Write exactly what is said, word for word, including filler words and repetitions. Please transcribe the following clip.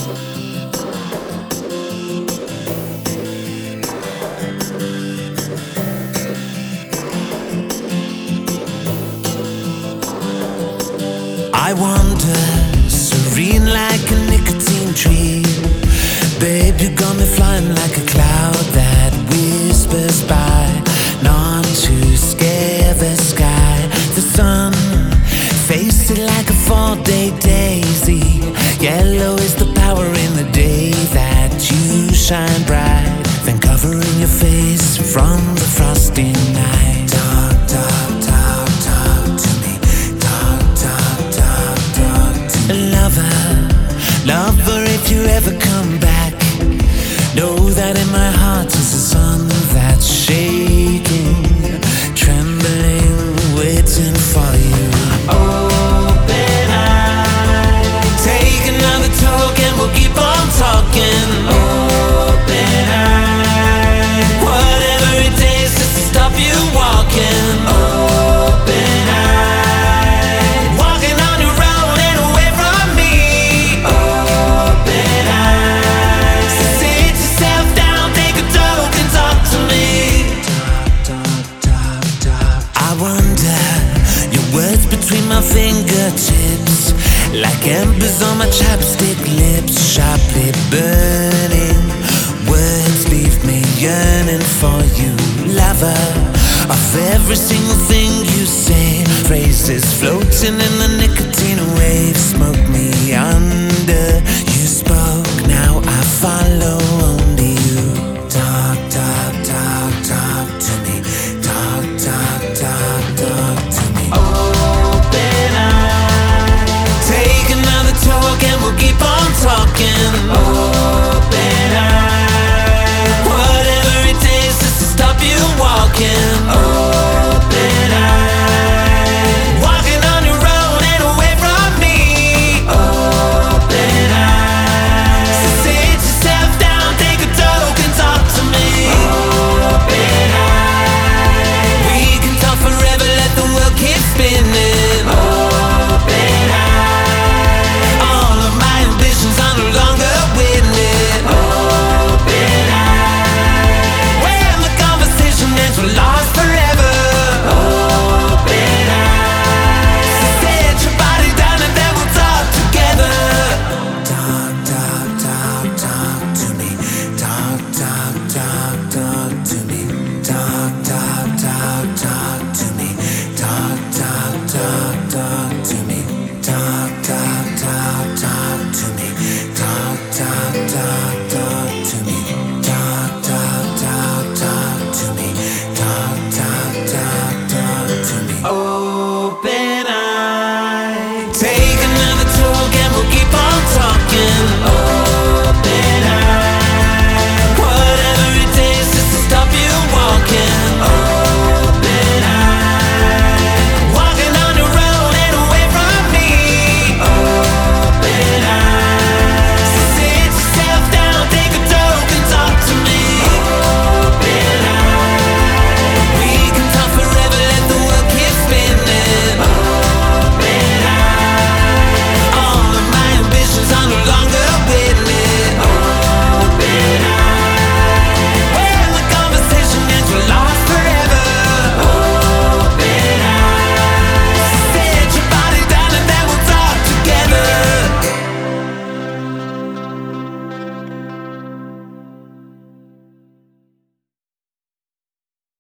I wander, serene like a nicotine tree. Babe, you got me flying like a cloud that whispers by. None to scare the sky. The sun, face it like a four-day daisy. Yellow is the power in the day that you shine bright. Then covering your face from the frosty night. Talk, talk, talk, talk to me. Talk, talk, talk, talk to me. Lover, lover, if you ever come back, know that in my heart is a sun that's shaking, trembling, waiting for you. Open eye, take another talk and we'll keep on talking. Open eye, whatever it takes just to stop you walking. Open eye, walking on your own and away from me. Open eye, so sit yourself down, take a talk and talk to me. Talk, talk, talk, talk. I wonder, your words between my fingertips, like embers on my chapstick lips, sharply burning. Words leave me yearning for you, lover. Of every single thing you say, phrases floating in the nicotine waves, smoke me under.